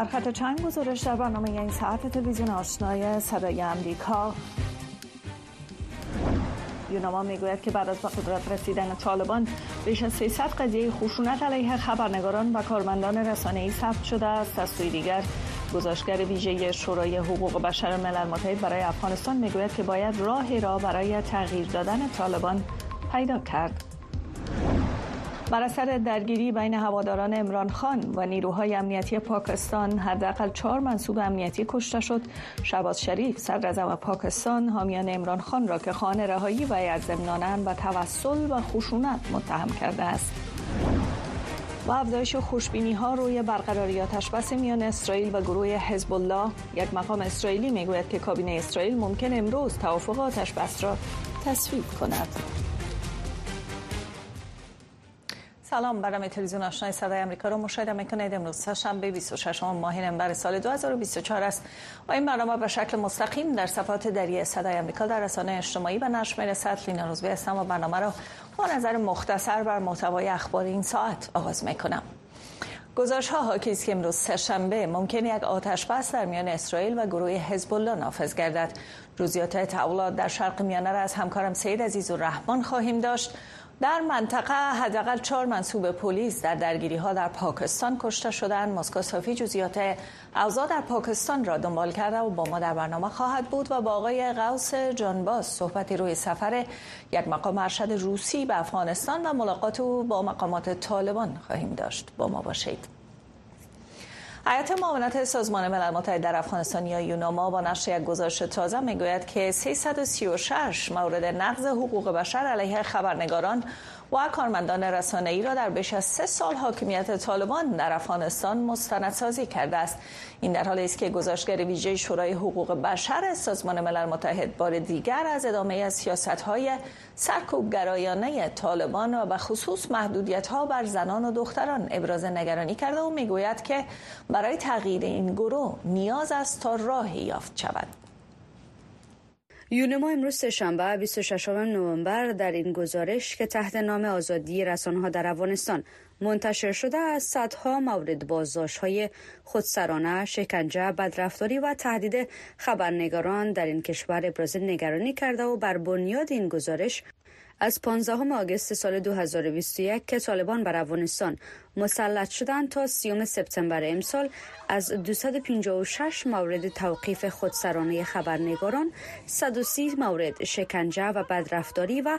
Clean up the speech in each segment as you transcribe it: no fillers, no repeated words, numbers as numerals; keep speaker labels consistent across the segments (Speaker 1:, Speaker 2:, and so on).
Speaker 1: در خط چند گزارش در برنامه این ساعت تلویزیون آشنای صدای امریکا. یوناما میگوید که بعد از به قدرت رسیدن طالبان بیش از 300 قضیه خشونت علیه خبرنگاران و کارمندان رسانه‌ای ثبت شده است. از سوی دیگر گزارشگر ویژه شورای حقوق بشر ملل متحد برای افغانستان میگوید که باید راهی را برای تغییر دادن طالبان پیدا کرد. بر اثر درگیری بین هواداران عمران خان و نیروهای امنیتی پاکستان حداقل 4 منصوب امنیتی کشته شد. شهباز شریف صدر اعظم پاکستان حامیان عمران خان را که خانه رهایی و از ضمنانند و توسل و خشونت متهم کرده است. و افزایش خوشبینی‌ها روی برقراری آتش‌بس میان اسرائیل و گروه حزب الله. یک مقام اسرائیلی میگوید که کابینه اسرائیل ممکن امروز توافق آتش‌بس را تصویب کند. سلام، برنامه تلویزیون آشنای صدای آمریکا رو مشاهده میکنید. امروز سه‌شنبه 26 ماه نوامبر سال 2024 است و این برنامه به شکل مستقیم در صفحات دری صدای آمریکا در رسانه‌های اجتماعی و نشر میرسد. لینا روزبی هستم و برنامه را با نظر مختصر بر محتوای اخبار این ساعت آغاز میکنم. گزارش‌ها حاکی است که امروز سه‌شنبه ممکن یک آتش‌بس در میان اسرائیل و گروه حزب الله نافذ گردد. جزئیات تحولات در شرق میانه را از همکارم سید عزیزالرحمن خواهیم داشت. در منطقه حداقل 4 منصوب پلیس در درگیری‌ها در پاکستان کشته شدند. مسکو صافی جزئیات اوضاع در پاکستان را دنبال کرده و با ما در برنامه خواهد بود و با آقای غوث جانباز صحبتی روی سفر یک مقام ارشد روسی به افغانستان و ملاقات او با مقامات طالبان خواهیم داشت. با ما باشید. هیئت معاونت سازمان ملل متحد در افغانستان یا یوناما با نشر یک گزارش تازه میگوید که 336 مورد نقض حقوق بشر علیه خبرنگاران و کارمندان رسانه‌ای را در بیش از 3 سال حاکمیت طالبان در افغانستان مستندسازی کرده است. این در حالی است که گزارشگر ویژه شورای حقوق بشر سازمان ملل متحد بار دیگر از ادامه از سیاست‌های سرکوبگرایانه طالبان و به خصوص محدودیت‌ها بر زنان و دختران ابراز نگرانی کرده و میگوید که برای تغییر این گروه نیاز است تا راهی یافت شود.
Speaker 2: یوناما امروز سه‌شنبه 26 نوامبر در این گزارش که تحت نام آزادی رسانه‌ها در افغانستان منتشر شده از صدها مورد بازداشت‌های خودسرانه، شکنجه، بدرفتاری و تهدید خبرنگاران در این کشور ابراز نگرانی کرده و بر بنیاد این گزارش از 15 آگوست سال 2021 که طالبان بر افغانستان مسلط شدند تا 30 سپتامبر امسال از 256 مورد توقیف خودسرانه خبرنگاران، 130 مورد شکنجه و بدرفتاری و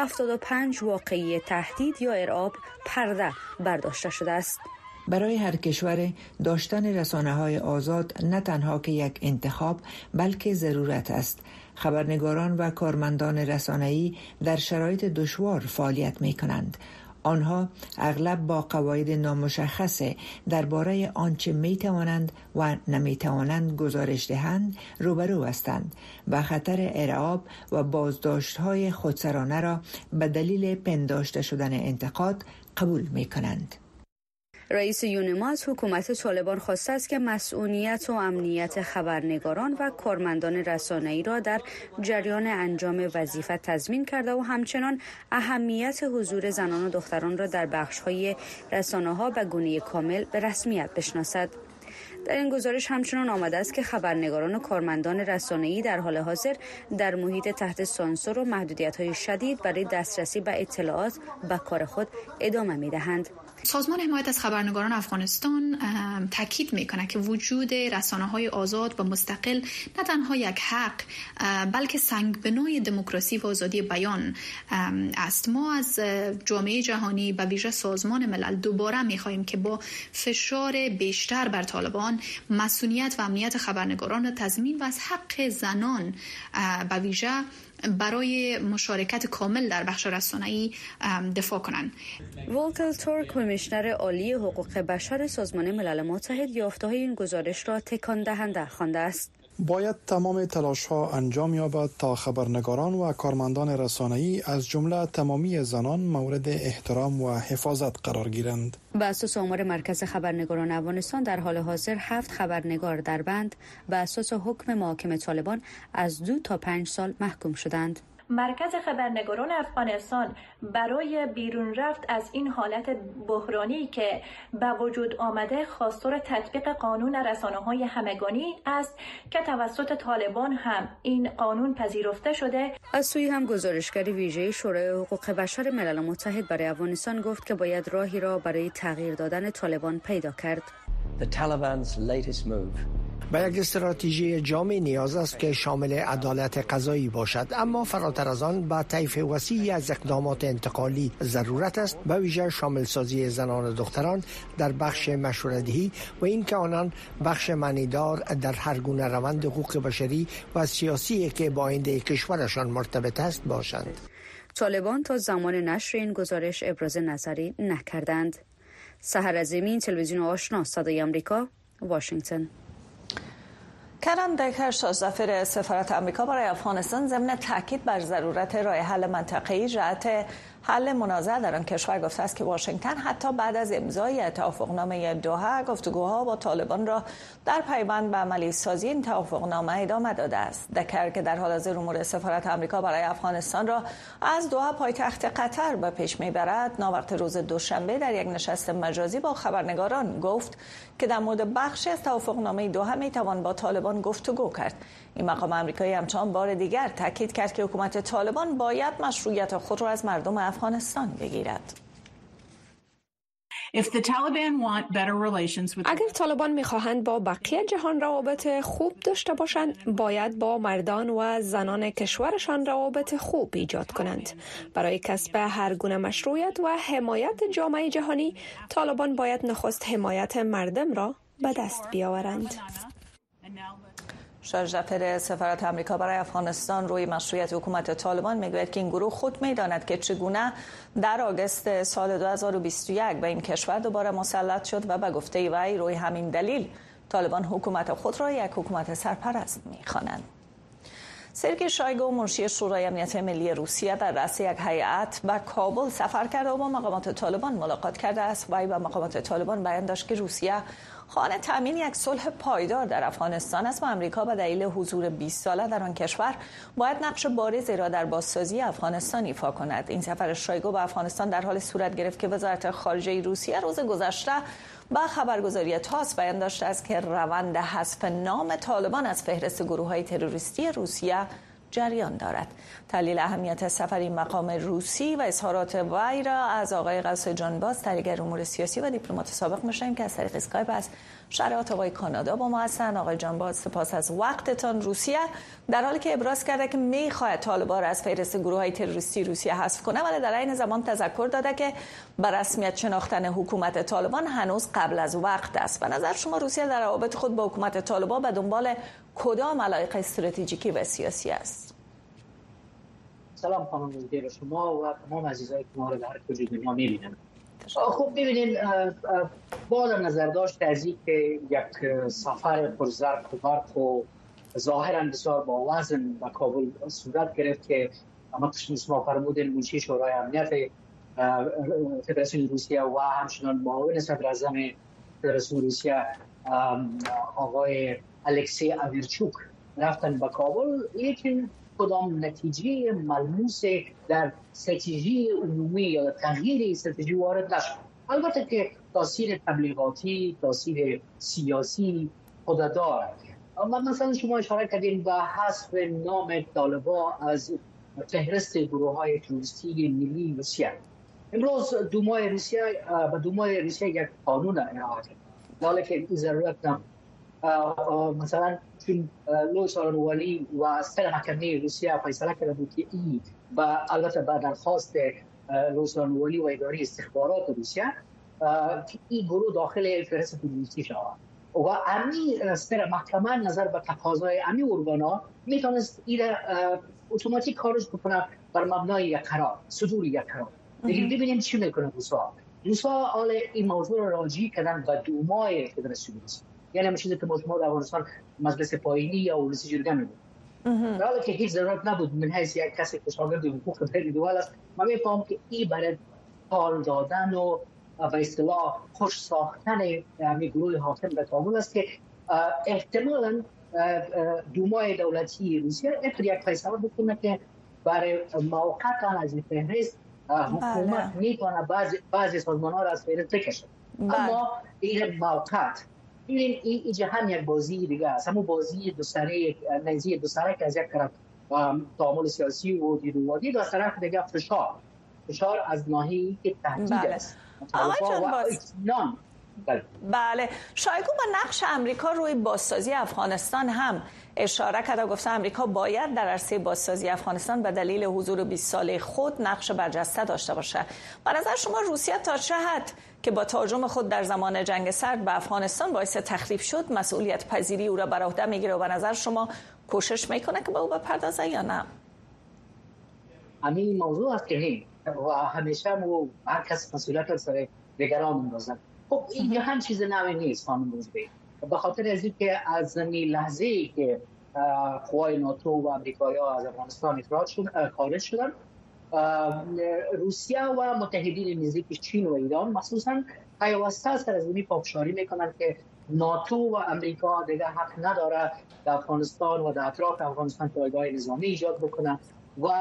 Speaker 2: 75 واقعه تهدید یا ارعاب پرده برداشته شده است.
Speaker 3: برای هر کشور داشتن رسانه‌های آزاد نه تنها که یک انتخاب بلکه ضرورت است. خبرنگاران و کارمندان رسانه‌ای در شرایط دشوار فعالیت می‌کنند. آنها اغلب با قواعد نامشخص درباره آنچه می‌توانند و نمی‌توانند گزارش دهند روبرو هستند و خطر ارعاب و بازداشت‌های خودسرانه را به دلیل پنداشته شدن انتقاد قبول می‌کنند.
Speaker 2: رئیس یوناما از حکومت طالبان خواسته است که مسئولیت و امنیت خبرنگاران و کارمندان رسانه‌ای را در جریان انجام وظیفه تضمین کرده و همچنان اهمیت حضور زنان و دختران را در بخش‌های رسانه‌ها به گونه کامل به رسمیت بشناسد. در این گزارش همچنان آمده است که خبرنگاران و کارمندان رسانه‌ای در حال حاضر در محیط تحت سانسور و محدودیت‌های شدید برای دسترسی به اطلاعات به کار خود ادامه می‌دهند.
Speaker 4: سازمان حمایت از خبرنگاران افغانستان تاکید میکنه که وجود رسانه‌های آزاد و مستقل نه تنها یک حق بلکه سنگبنای دموکراسی و آزادی بیان است. ما از جامعه جهانی و ویژه سازمان ملل دوباره میخواهیم که با فشار بیشتر بر طالبان مسئولیت و امنیت خبرنگاران را تضمین و از حق زنان و ویژه برای مشارکت کامل در بخش رسانه‌ای دفاع کنند.
Speaker 2: ولکر تورک، کمیشنر عالی حقوق بشر سازمان ملل متحد، یافته‌های این گزارش را تکان دهنده خوانده است.
Speaker 5: باید تمام تلاش‌ها انجام یابد تا خبرنگاران و کارمندان رسانه‌ای از جمله تمامی زنان مورد احترام و حفاظت قرار گیرند.
Speaker 2: بر اساس آمار مرکز خبرنگاران افغانستان در حال حاضر 7 خبرنگار در بند بر اساس حکم محاکم طالبان از 2 تا 5 سال محکوم شدند.
Speaker 6: مرکز خبرنگاران افغانستان برای بیرون رفت از این حالت بحرانی که به وجود آمده خواستار تطبیق قانون رسانه‌های همگانی است که توسط طالبان هم این قانون پذیرفته شده.
Speaker 2: از سوی هم گزارشگر ویژه شورای حقوق بشر ملل متحد برای افغانستان گفت که باید راهی را برای تغییر دادن طالبان پیدا کرد.
Speaker 7: به یک استراتژی جامع نیاز است که شامل عدالت قضایی باشد، اما فراتر از آن به طیف وسیعی از اقدامات انتقالی ضرورت است، به ویژه شامل سازی زنان و دختران در بخش مشوره‌دهی و اینکه آنان بخش معنیدار در هر گونه روند حقوق بشری و سیاسی که با آینده کشورشان مرتبط است باشند.
Speaker 2: طالبان تا زمان نشر این گزارش ابراز نظری نکردند. سحر عظیمی، تلویزیون آشنا، صدای آمریکا، واشنگتن.
Speaker 1: کرم دکر شاهزفر سفارت آمریکا برای افغانستان ضمن تاکید بر ضرورت راه حل منطقه‌ای جهت حل منازعه در آن کشور گفته است که واشنگتن حتی بعد از امضای توافقنامه دوحه گفتگوها با طالبان را در پیوند به عملی سازی این توافقنامه ادامه داده است. دکر که در حال حاضر امور سفارت آمریکا برای افغانستان را از دوحه پایتخت قطر به پیش میبرد، ناوقت روز دوشنبه در یک نشست مجازی با خبرنگاران گفت که در مورد بخشی از توافقنامه دوحه میتوان با طالبان گفتگو کرد. این مقام آمریکایی همچنان بار دیگر تاکید کرد که حکومت طالبان باید مشروعیت خود را از مردم افغانستان بگیرد.
Speaker 8: اگر طالبان می‌خواهند با بقیه جهان روابط خوب داشته باشند، باید با مردان و زنان کشورشان روابط خوب ایجاد کنند. برای کسب هر گونه مشروعیت و حمایت جامعه جهانی، طالبان باید نخست حمایت مردم را به دست بیاورند.
Speaker 1: شاهزفر سفارت آمریکا برای افغانستان روی مشروعیت حکومت طالبان میگوید که این گروه خود میداند که چگونه در آگوست سال 2021 به این کشور دوباره مسلط شد و به گفته وی روی همین دلیل طالبان حکومت خود را یک حکومت سرپرست میخوانند. سرگئی شویگو، منشی شورای امنیت ملی روسیه، در رأس یک هیئت به کابل سفر کرده و با مقامات طالبان ملاقات کرده است. وی به مقامات طالبان بیان داشت که روسیه خواهان تامین یک صلح پایدار در افغانستان است و آمریکا به دلیل حضور 20 ساله در آن کشور باید نقش بارزی را در بازسازی افغانستان ایفا کند. این سفر شویگو به افغانستان در حال صورت گرفت که وزارت خارجه روسیه روز گذشته با خبرگزاری تاس بیان داشته است که روند حذف نام طالبان از فهرست گروه‌های تروریستی روسیه جریان دارد. تحلیل اهمیت سفر این مقام روسی و اظهارات وی را از آقای قوس جانباز، تحلیلگر امور سیاسی و دیپلمات سابق می‌شنویم که از طریق اسکایپ از شهر اتاوای کانادا با ما هستند. آقای جانباز، سپاس از وقتتان. روسیه در حالی که ابراز کرده که می‌خواهد طالبان را از فهرست گروه‌های تروریستی روسیه حذف کنه، ولی در عین زمان تذکر داده که به رسمیت شناختن حکومت طالبان هنوز قبل از وقت است. به نظر شما روسیه در روابط خود با حکومت طالبان به دنبال کدام علایق استراتژیکی و سیاسی است؟
Speaker 9: سلام خانم مجدی شما و تمام عزیزایی که ما رو در کجای دنیا می‌بینن. خب ببینید، با در نظر داشت از اینکه یک سفر پرزرق و برق و ظاهرا بسیار با وزن به کابل صورت گرفت که همونطور شما فرمودین منشی شورای امنیت فدراسیون روسیه و همچنان معاون صدراعظم فدراسیون روسیه آقای الکسی اویرچوک رفتن به کابل، لیکن کدام نتیجه ملموس در استراتژی عمومی یا تغییر استراتژی وارد نشد. البته که تاثیر تبلیغاتی، تاثیر سیاسی خود دارد. مثلا شما اشاره کردین به حذف نام طالبان از فهرست گروه‌های تروریستی ملی روسیه. امروز دومای روسیه به دومای روسیه یک قانون ارائه کرد، حالا که این ضرورت نبود. مثلا چون لوئیس آرنوالی و سر محکمه روسیه فیصله کرده بود که این و البته بعد درخواست لوئیس آرنوالی و اداره استخبارات روسیه که این گروه داخل فهرست تروریستی شود و امی سر محکمه نظر به تقاضای امی ارگانا میتونست این اتوماتیک خارج بکنه بر مبنای یک قرار، صدور یک قرار. دیگه ببینیم چی میکنه روسا حال این موضوع را راجع کردن به دومای فدراسیون روسیه، یعنی همین چیزی که ما در افغانستان مجلس پایینی یا مجلس جرگه میگیم. حالا که هیچ ضرورت نبود من حیث یک کسی که شاگرد حقوق بین دول است، من میفهمم که این برای حال دادن و به اصطلاح خوش ساختن همین گروه حاکم در کابل است که احتمالاً دومای دولتی روسیه یک فیصله بکنه که برای موقتا از این فهرست حکومت میتونه بعضی سازمان ها را از فهرست بکشه. اما این موقت این هم یک بازی دیگه است، همون بازی دو سره که از یک طرف تعامل سیاسی و دیروادی، از طرف دیگه فشار از ناحیه‌ای که تهدید است.
Speaker 1: بله، شایگو با نقش امریکا روی بازسازی افغانستان هم اشاره کرد و گفته امریکا باید در عرصه بازسازی افغانستان به دلیل حضور 20 ساله خود نقش برجسته داشته باشه. به نظر شما روسیه تا چه حد که با تهاجم خود در زمان جنگ سرد به افغانستان باعث تخریب شد مسئولیت پذیری او را بر عهده میگیره و به نظر شما کوشش میکنه که به او بپردازه یا نه؟
Speaker 9: همین موضوع است که و همیشه هر کس مسئولیت سر دیگران میندازه. خب این هم چیز نوی نیست خانم روزبی، به خاطر از اینکه از لحظه‌ای که قوای ناتو و آمریکایی‌ها از افغانستان خارج شدن، روسیه و متحدین نزدیک چین و ایران مخصوصا پیوسته سرزمینی پافشاری میکنند که ناتو و آمریکا دیگر حق نداره در افغانستان و در اطراف افغانستان پایگاه نظامی ایجاد بکنه و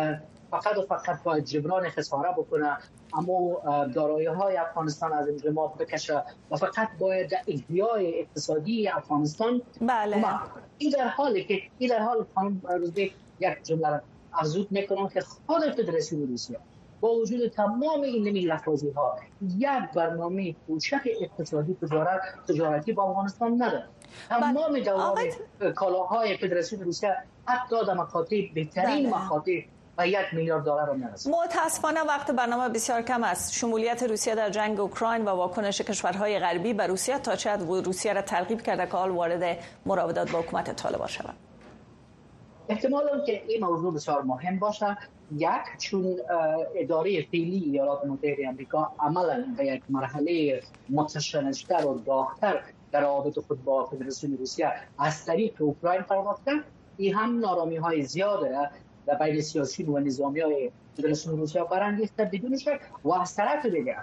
Speaker 9: فقط باید جبران خساره بکنه، اما دارایی‌های افغانستان از انضمام بکشه و فقط باید احیای اقتصادی افغانستان.
Speaker 1: بله.
Speaker 9: این در حال خانم روزبی یک جمله را افزود میکنم که خود فدراسیون روسیه با وجود تمام این لفاظی‌ها یک برنامه کوچک اقتصادی تجارتی با افغانستان نداره. تمام دوام کالاهای فدراسیون روسیه حتی در مقاطع بهترین مقاطع و 1 میلیارد دلار هم نرسید.
Speaker 1: متاسفانه وقت برنامه بسیار کم است. شمولیت روسیه در جنگ اوکراین و واکنش کشورهای غربی به روسیه تا چه حد روسیه را ترغیب کرده که حال وارد مراودات با حکومت طالبان شود؟
Speaker 9: احتمالاً که این موضوع بسیار مهم باشه. یک، چون اداره فعلی ایالات متحده آمریکا عملاً به یک مرحله متشنج‌تر و داغ‌تر در روابط خود با فدراسیون روسیه از طریق اوکراین پرداخته، این هم نارامی‌های زیاد در بین سیاسیون و نظامی‌های فدراسیون روسیه برانگیخته بدون شک. و از طرف دیگر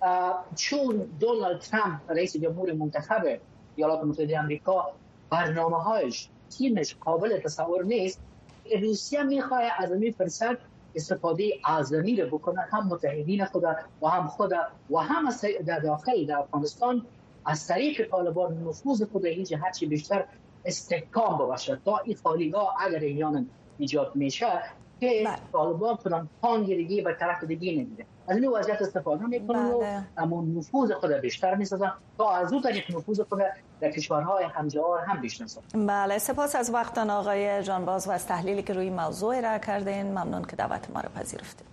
Speaker 9: چون دونالد ترامپ رئیس جمهور منتخب ایالات متحده آمریکا برنامه‌هایش تیمش قابل تصور نیست، روسیه می‌خواد از این فرصت استفاده اعظمی را بکنه، هم متحدین خود و هم خود و هم در داخل در افغانستان از طریق طالبان نفوذ خود هیچ هرچی بیشتر استحکام ببخشد تا این خالی‌ها اگر ایران ایجاد میشه که طالبان خودم پانگیرگی به طرف دیگه نمیده، از این وضعیت استفاده میکنن و اما نفوذ خود بیشتر میسازن تا از اون طریق نفوذ خود در کشورهای همجوار هم بیشتر سازن.
Speaker 1: بله، سپاس از وقتتان آقای جانباز و از تحلیلی که روی موضوع ارائه کردین. ممنون که دعوت ما را پذیرفتید.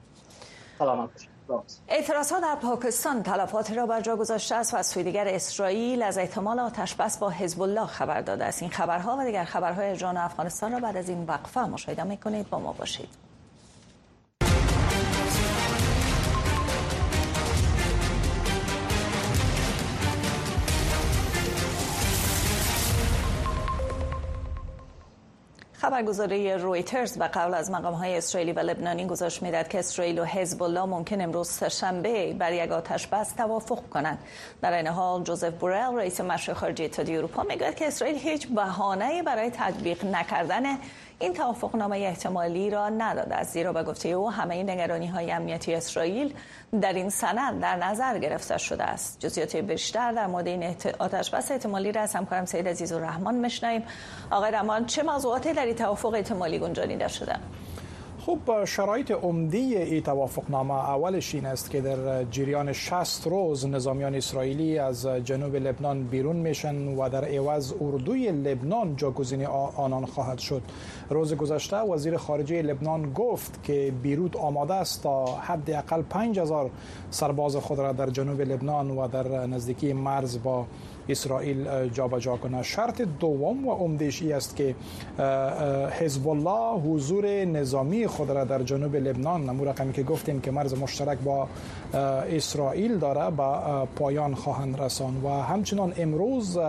Speaker 9: سلامت باشید.
Speaker 1: اعتراضات در پاکستان تلفاتی را بر جا گذاشته است و از سوی دیگر اسرائیل از احتمال آتش‌بس با حزب الله خبر داده است. این خبرها و دیگر خبرهای ایران و افغانستان را بعد از این وقفه مشاهده می‌کنید. با ما باشید. خبرگزاری رویترز به قول از مقام‌های اسرائیلی و لبنانی گزارش می‌دهد که اسرائیل و حزب الله ممکن امروز سه‌شنبه بر یک آتش‌بس توافق کنند. در این حال جوزف بورل رئیس مشیر خارجه اتحادیه اروپا میگوید که اسرائیل هیچ بهانه‌ای برای تطبیق نکردن این توافقنامه احتمالی را نداده است، زیرا به گفته او همه نگرانی‌های امنیتی اسرائیل در این سند در نظر گرفته شده است. جزئیات بیشتر در مورد این آتش‌بس احتمالی را از همکارم سید عزیزالرحمن میشنویم. آقای رحمان، چه موضوعاتی در این توافق احتمالی گنجانیده شده؟
Speaker 10: خب شرایط عمده این توافقنامه اولش این است که در جریان 60 روز نظامیان اسرائیلی از جنوب لبنان بیرون میشن و در عوض اردوی لبنان جاگزین آنان خواهد شد. روز گذشته وزیر خارجه لبنان گفت که بیروت آماده است تا حداقل 5000 سرباز خود را در جنوب لبنان و در نزدیکی مرز با اسرائیل جابجا کنه. شرط دوم و عمده‌اش است که حزب الله حضور نظامی خود را در جنوب لبنان، نمو رقمی که گفتیم که مرز مشترک با اسرائیل داره، با پایان خواهند رساند. و همچنان امروز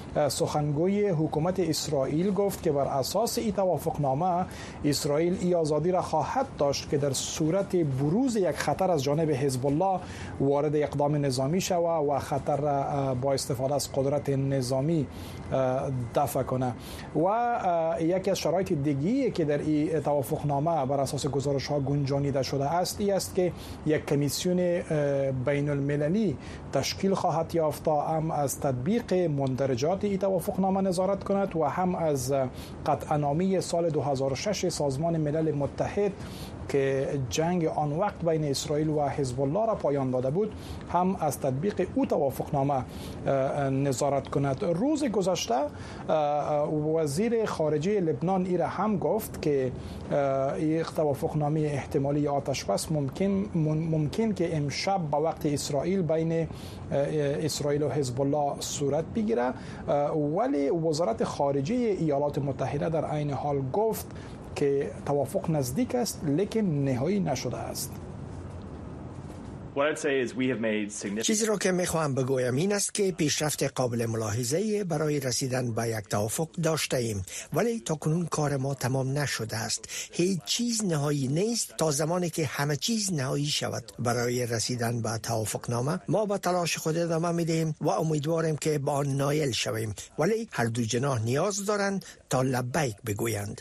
Speaker 10: سخنگوی حکومت اسرائیل گفت که بر اساس این توافقنامه اسرائیل این آزادی را خواهد داشت که در صورت بروز یک خطر از جانب حزب الله وارد اقدام نظامی شود و خطر را با استفاده از قدرت نظامی دفع کنه. و یکی از شرایط دیگری که در این توافقنامه بر اساس گزارش ها گنجانیده شده است این است که یک کمیسیون بین المللی تشکیل خواهد یافت تا هم از تطبیق مندرجات این توافقنامه نظارت کند و هم از قطعنامه سال 2006 سازمان ملل متحد که جنگ آن وقت بین اسرائیل و حزب الله را پایان داده بود هم از تطبیق او توافقنامه نظارت کند. روز گذشته وزیر خارجه لبنان ایره هم گفت که این توافقنامه احتمالی آتش بس ممکن که امشب با وقت اسرائیل بین اسرائیل و حزب الله صورت بگیره، ولی وزارت خارجه ایالات متحده در عین حال گفت که توافق نزدیک است لیکن نهایی نشده است.
Speaker 7: چیزی را که میخواهم بگویم این است که پیشرفت قابل ملاحظه برای رسیدن به یک توافق داشته ایم، ولی تاکنون کار ما تمام نشده است. هیچ چیز نهایی نیست تا زمانی که همه چیز نهایی شود. برای رسیدن به توافقنامه ما به تلاش خود ادامه میدهیم و امیدواریم که با آن نایل شویم، ولی هر دو جناح نیاز دارند تا لبیک بگویند.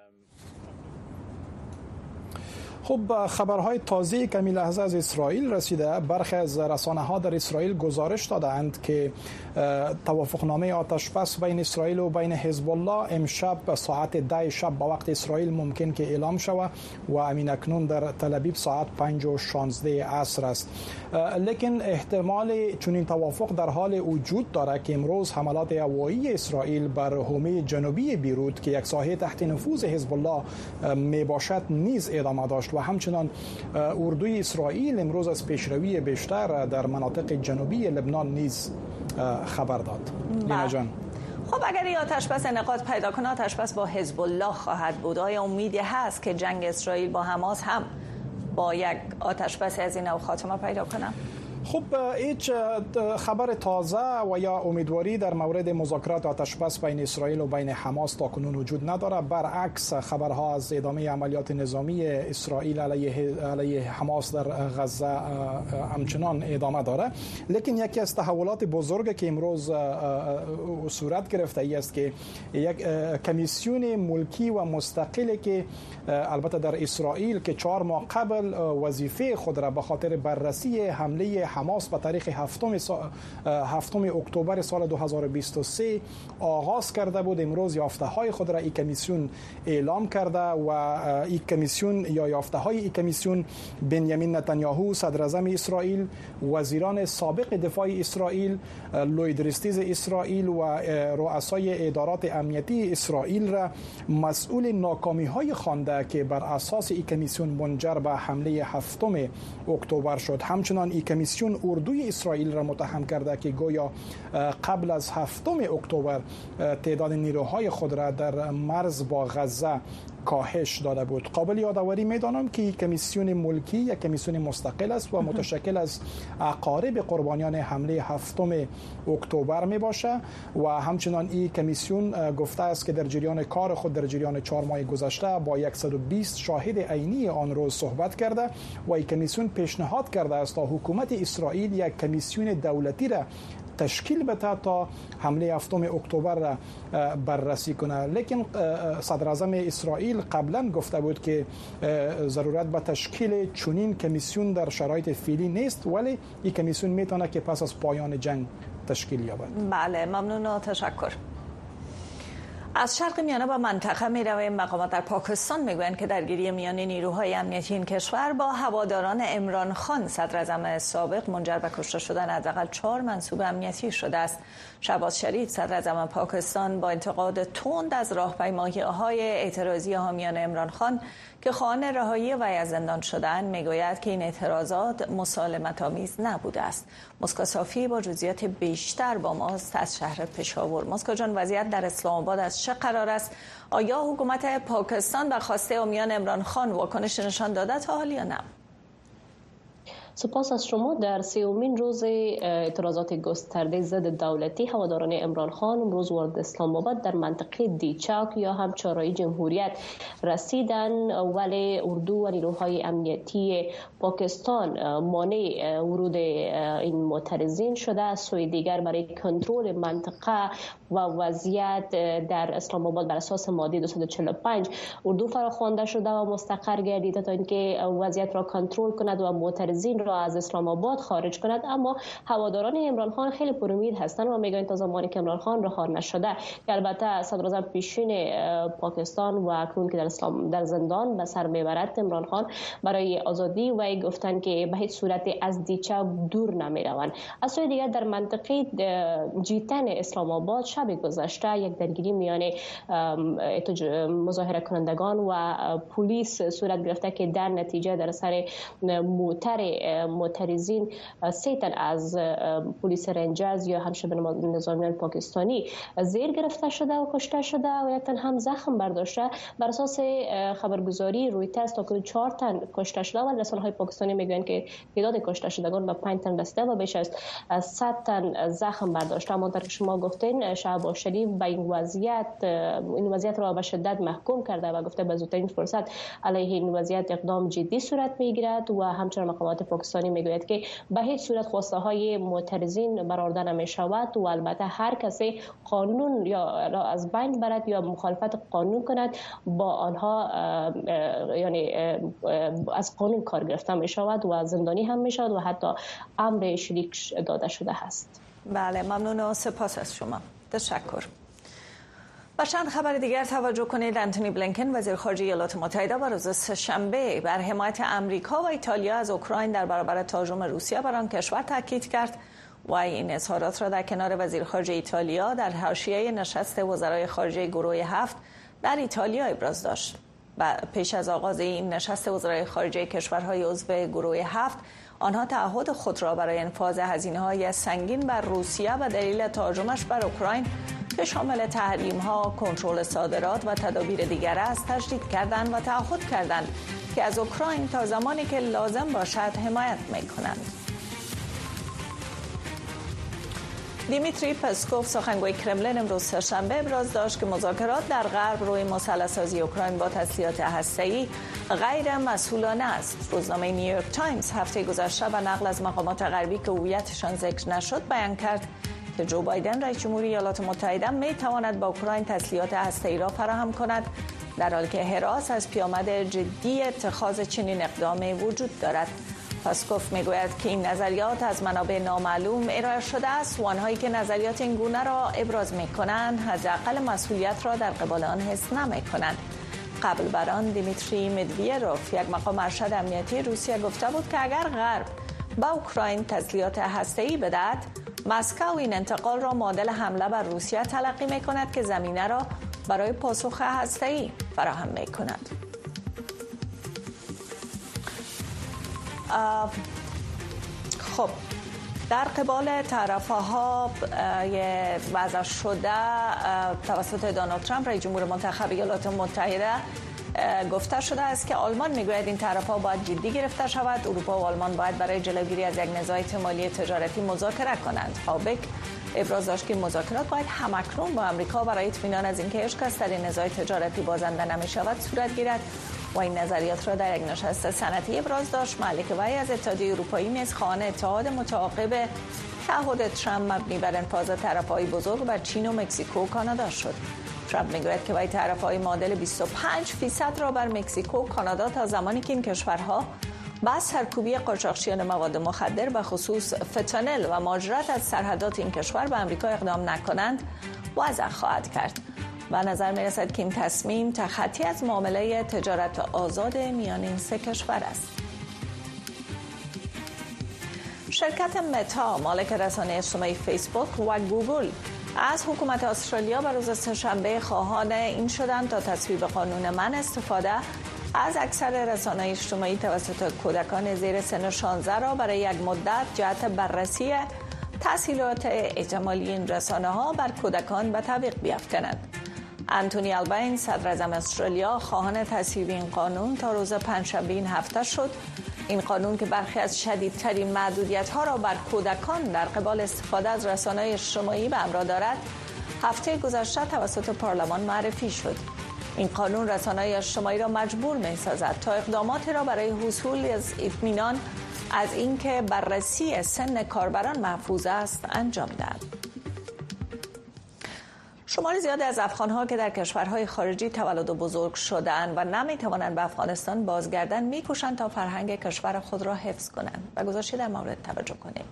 Speaker 10: خب، خبرهای تازه کمی لحظه از اسرائیل رسیده. برخی از رسانه‌ها در اسرائیل گزارش دادند که توافقنامه آتش بس بین اسرائیل و بین حزب الله امشب ساعت 10 شب با وقت اسرائیل ممکن که اعلام شود و امین اکنون در تل ابیب ساعت 5:16 عصر است. لیکن احتمال چنین توافق در حال وجود داره که امروز حملات هوایی اسرائیل بر حومه جنوبی بیروت که یک ساحه تحت نفوذ حزب الله می باشد نیز ادامه داشت و همچنان اردوی اسرائیل امروز از پیشروی بیشتر در مناطق جنوبی لبنان نیز خبر داد. لینا جان،
Speaker 1: خب اگر این آتش بس انعقاد پیدا کنه، آتش بس با حزب الله خواهد بود. آیا امیدی هست که جنگ اسرائیل با حماس هم با یک آتش بس از این نوع خاتمه پیدا کنه؟
Speaker 10: خب، هیچ خبر تازه و یا امیدواری در مورد مذاکرات آتش بس بین اسرائیل و بین حماس تاکنون وجود نداره. برعکس، خبرها از ادامه عملیات نظامی اسرائیل علیه حماس در غزه همچنان ادامه داره. لیکن یکی از تحولات بزرگ که امروز صورت گرفته ای است که یک کمیسیون ملکی و مستقلی که البته در اسرائیل که 4 ماه قبل وظیفه خود را به خاطر بررسی حمله حماس به تاریخ 7 اکتبر سال 2023 آغاز کرده بود، امروز یافته‌های خود را این کمیسیون اعلام کرده و این کمیسیون یا یافته‌های این کمیسیون بنیامین نتانیاهو صدر اعظم اسرائیل، وزیران سابق دفاع اسرائیل، لوید ریستیز اسرائیل و رؤسای ادارات امنیتی اسرائیل را مسئول ناکامی‌های خوانده که بر اساس این کمیسیون منجر به حمله 7 اکتبر شد. همچنان این کمیسیون اردوی اسرائیل را متهم کرده که گویا قبل از 7 اکتبر تعداد نیروهای خود را در مرز با غزه کاهش داده بود. قابل یادآوری می‌دانم که کمیسیون ملکی یک کمیسیون مستقل است و متشکل از اقارب قربانیان حمله 7 اکتبر می باشه و همچنان این کمیسیون گفته است که در جریان کار خود در جریان 4 ماه گذشته با 120 شاهد عینی آن روز صحبت کرده و این کمیسیون پیشنهاد کرده است تا حکومت اسرائیل یک کمیسیون دولتی را تشکیل بده تا حمله 7 اکتبر را بررسی کنه. لیکن صدر اعظم اسرائیل قبلا گفته بود که ضرورت به تشکیل چنین کمیسیون در شرایط فعلی نیست، ولی این کمیسیون میتونه که پس از پایان جنگ تشکیل یابد.
Speaker 1: بله، ممنون و تشکر. از شرق میانه با منطقه میرویم. مقامات در پاکستان میگویند که درگیری میان نیروهای امنیتی این کشور با هواداران عمران خان صدر اعظم سابق منجر به کشته شدن حداقل 4 منصوب امنیتی شده است. شهباز شریف صدر اعظم پاکستان با انتقاد تند از راهپیمایی‌های اعتراضی حامیان عمران خان که خواهان رهایی وی از زندان شدند میگوید که این اعتراضات مسالمت‌آمیز نبوده است. مسکو صافی با جزئیات بیشتر با ماست از شهر پشاور. مسکو جان، وضعیت در اسلام آباد از چه قرار است؟ آیا حکومت پاکستان بر خواسته حامیان عمران خان واکنش نشان داده تا حال یا نه؟
Speaker 11: سپاس از شما. در 30مین روز اعتراضات گسترده ضد دولتی، هواداران عمران خان امروز وارد اسلام آباد در منطقه دیچاک یا هم چهارراه جمهوریت رسیدن، ولی اردو و نیروهای امنیتی پاکستان مانع ورود این معترضین شده. از سوی دیگر برای کنترل منطقه و وضعیت در اسلام آباد بر اساس ماده 245 اردو فراخوانده شده و مستقر گردیده تا اینکه وضعیت را کنترل کند و معترضین را از اسلام آباد خارج کند. اما هواداران عمران خان خیلی پرامید هستند و میگویند تا زمانی که عمران خان رها نشده، البته صدراعظم پیشین پاکستان و اکنون که در زندان به سر میبرد عمران خان، برای آزادی و گفتند که به هیچ صورت از دیچه دور نمیروند. از سوی دیگر در منطقه جیتن اسلام آباد شب گذشته یک درگیری میان مظاهره کنندگان و پلیس صورت گرفته که در نتیجه در سر موتر معترضین 3 تن از پلیس رنجرز یا همشب نظامیان پاکستانی زیر گرفته شده و کشته شده و 1 تن هم زخم برداشته. بر اساس خبرگزاری رویترز تا کنون 4 تن کشته شده و رسانه‌های پاکستانی میگویند که تعداد کشته شدگان به 5 تن رسیده و بیش از 100 تن زخم برداشته. همانطور که شما گفتین، شهباز شریف به این وضعیت را به شدت محکوم کرده و گفته به زودترین فرصت علیه این وضعیت اقدام جدی صورت میگیرد و همچنین مقامات پاکستانی میگوید که به هیچ صورت خواسته های معترضین برآورده نمیشود و البته هر کسی قانون یا را از بین برد یا مخالفت قانون کند با آنها یعنی از قانون کار گرفته میشود و زندانی هم میشود و حتی امر شلیک داده شده است.
Speaker 1: بله، ممنون و سپاس از شما. تشکر. و چند خبر دیگر توجه کنید. انتونی بلینکن وزیر خارجه ایالات متحده و روز سه‌شنبه بر حمایت امریکا و ایتالیا از اوکراین در برابر تهاجم روسیه بر آن کشور تاکید کرد و این اظهارات را در کنار وزیر خارجه ایتالیا در حاشیه نشست وزرای خارجه گروه 7 در ایتالیا ابراز داشت. پیش از آغاز این نشست وزرای خارجه کشورهای عضو گروه 7، آنها تعهد خود را برای انفاذ هزینه‌های سنگین بر روسیه و دلیل تهاجمش بر اوکراین که شامل تحریم‌ها، کنترل صادرات و تدابیر دیگر است تجدید کردند و تعهد کردند که از اوکراین تا زمانی که لازم باشد حمایت می‌کنند. دیمیتری پسکوف سخنگوی کرملین امروز سه‌شنبه ابراز داشت که مذاکرات در غرب روی مسلح‌سازی اوکراین با تسلیحات هسته‌ای غیر مسئولانه است. روزنامه نیویورک تایمز هفته گذشته به نقل از مقامات غربی که هویتشان ذکر نشد بیان کرد که جو بایدن رئیس جمهوری ایالات متحده می‌تواند با اوکراین تسلیحات هسته‌ای را فراهم کند، در حالی که هراس از پیامد جدی اتخاذ چنین اقدامی وجود دارد. پسکوف میگوید که این نظریات از منابع نامعلوم ارائه شده است و آنهایی که نظریات این گونه را ابراز می‌کنند حداقل مسئولیت را در قبال آن حس نمی‌کنند. قبل بر آن دیمیتری مدویدوف، یک مقام ارشد امنیتی روسیه، گفته بود که اگر غرب به اوکراین تسلیحات هسته‌ای بدهد، مسکو این انتقال را معادل حمله بر روسیه تلقی می‌کند که زمینه را برای پاسخ هسته‌ای فراهم می‌کند. خب، در قبال طرف‌ها وضع شده توسط دونالد ترامپ رئیس جمهور منتخب ایالات متحده گفته شده است که آلمان میگوید این طرف‌ها باید جدی گرفته شود. اروپا و آلمان باید برای جلوگیری از یک نزاع مالی تجارتی مذاکره کنند. هابک ابراز داشت که مذاکرات باید همکنون با آمریکا برای اطمینان از اینکه هیچ کس در این نزاع تجارتی بازنده نمی‌شود صورت گیرد و این نظریات را در یک نشست صنعتی ابراز داشت. مالک وی از اتحادیه اروپایی نیز خواهان اتحاد متعاقب تعهد ترامپ مبنی بر انفاذ طرف‌های بزرگ بر چین و مکزیکو و کانادا شد. ترامپ میگوید که وی طرف‌های معادل 25% را بر مکزیکو و کانادا تا زمانی که این کشورها با سرکوبی قاچاقچیان مواد مخدر به خصوص فتانل و مهاجرت از سرحدات این کشور به آمریکا اقدام نکنند وضع خواهد کرد. به نظر می رسد که این تصمیم تخطی از معامله تجارت آزاد میان این سه کشور است. شرکت متا مالک رسانه اجتماعی فیسبوک و گوگل از حکومت استرالیا به روز سه‌شنبه خواهان این شدند تا تصویب قانون منع استفاده از اکثر رسانه‌های اجتماعی توسط کودکان زیر سن 16 را برای یک مدت جهت بررسی تسهیلات احتمالی این رسانه‌ها بر کودکان به تعویق بیفکنند. انتونی آلبانیز صدراعظم استرالیا خواهان تصویب این قانون تا روز پنجشنبه این هفته شد این قانون که برخی از شدیدترین محدودیت‌ها را بر کودکان در قبال استفاده از رسانه‌های اجتماعی به همراه دارد، هفته گذشته توسط پارلمان معرفی شد. این قانون رسانه‌های اجتماعی را مجبور می‌سازد تا اقداماتی را برای حصول از اطمینان از اینکه بررسی سن کاربران محفوظ است انجام دهد. شمار زیادی از افغان‌ها که در کشورهای خارجی تولد و بزرگ شده‌اند و نمی‌توانند به افغانستان بازگردند می‌کوشند تا فرهنگ کشور خود را حفظ کنند و گزارشی در مورد توجه کنیم.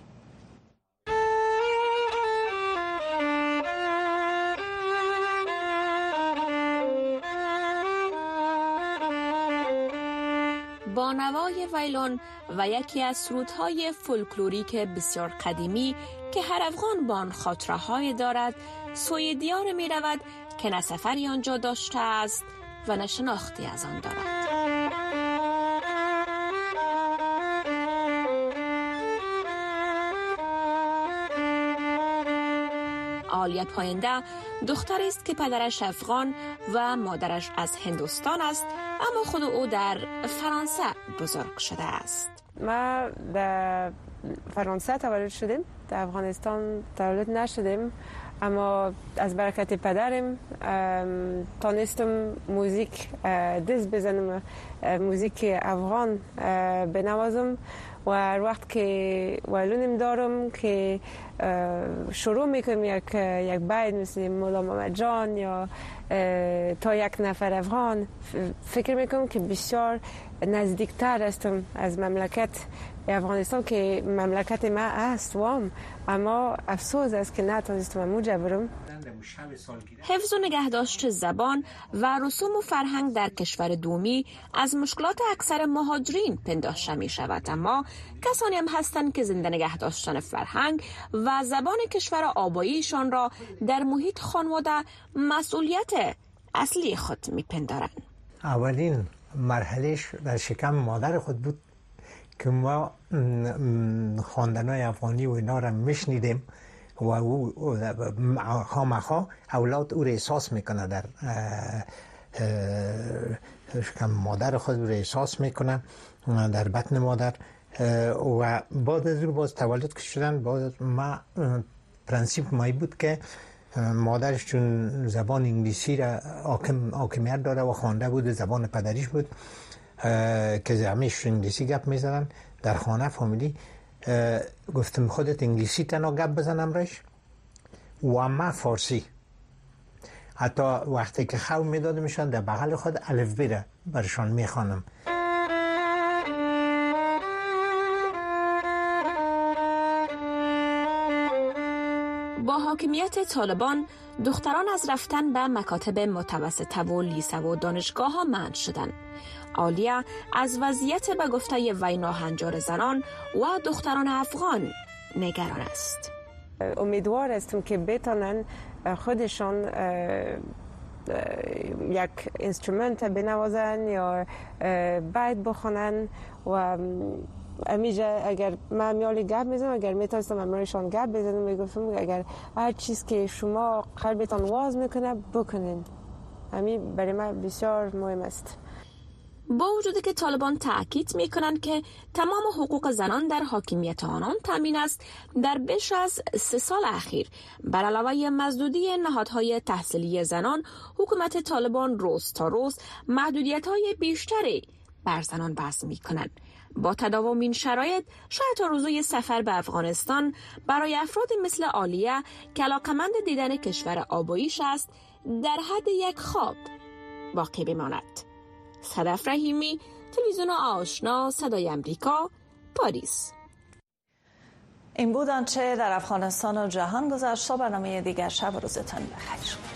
Speaker 12: با نوای ویلون و یکی از سرودهای فولکلوریک بسیار قدیمی که هر افغان با آن خاطره‌های دارد، سوی دیار می رود که نه سفری آنجا داشته است و نه شناختی از آن دارد. آلیا پاینده دختری است که پدرش افغان و مادرش از هندوستان است، اما خود او در فرانسه بزرگ شده است.
Speaker 13: ما در فرانسه تولد شدیم، در افغانستان تولد نشدیم، اما از برکت پدرم تانستم موزیک دست بزنم، موزیک افغان بنوازم و وقت که ویلونم دارم که شروع میکنم یک بیت مثل مولا محمد جان یا تا یک نفر افغان، فکر میکنم که بسیار نزدیکتر هستم از مملکت افغانستان که مملکت ما است اما افسوس است که نتونستم اموجه برم.
Speaker 12: حفظ و نگهداشت زبان و رسوم و فرهنگ در کشور دومی از مشکلات اکثر مهاجرین پنداشته می شود، اما کسانی هم هستند که زنده نگه داشتن فرهنگ و زبان کشور آباییشان را در محیط خانواده مسئولیت اصلی خود می پندارند.
Speaker 14: اولین مرحلهش در شکم مادر خود بود که ما خواندنای افغانی و اینا را میشنیدیم و او خامخا اولاد او را احساس میکنه، در شکم مادر خود او را احساس میکنه در بطن مادر. و بعد از او باز تولد که شدن، باز ما پرنسیپ مایی بود که مادرش چون زبان انگلیسی را حاکمیت داره و خوانده بود، زبان پدریش بود که همیشه انگلیسی گپ میزنن در خانه فامیلی. گفتم خودت انگلیسی تنها گپ بزنم رش و ما فارسی. حتی وقتی که خو میدادمشان در بغل خود الف بیره برشان میخوانم.
Speaker 12: با حاکمیت طالبان دختران از رفتن به مکاتب متوسطه و لیسه و دانشگاه ها منع شدند. آلیا از وضعیت به گفته وی ناهنجار زنان و دختران افغان نگران است.
Speaker 13: امیدوار هستم که بتانن خودشان یک اینسترومنت بنوازن یا بیت بخونن و امیجا اگر من میالی گپ میزنم، اگر میتونستم امرایشان گپ بزنم، میگفتم اگر هر چیز که شما قلبتان واز میکنه بکنین. همین برای من بسیار مهم است.
Speaker 12: با وجودی که طالبان تأکید میکنند که تمام حقوق زنان در حاکمیت آنان تامین است، در بیش از 3 سال اخیر بر علاوه مزدودی نهادهای تحصیلی زنان، حکومت طالبان روز تا روز محدودیت‌های بیشتری بر زنان وضع میکنند. با تداوم این شرایط شاید تا روزای سفر به افغانستان برای افراد مثل آلیا که علاقمند دیدن کشور آباییش است در حد یک خواب باقی بماند. صدف رحیمی، تلویزیون آشنا، صدای امریکا، پاریس.
Speaker 1: این بود آنچه در افغانستان و جهان گذشت. برنامه دیگر شب و روزتان بخیر.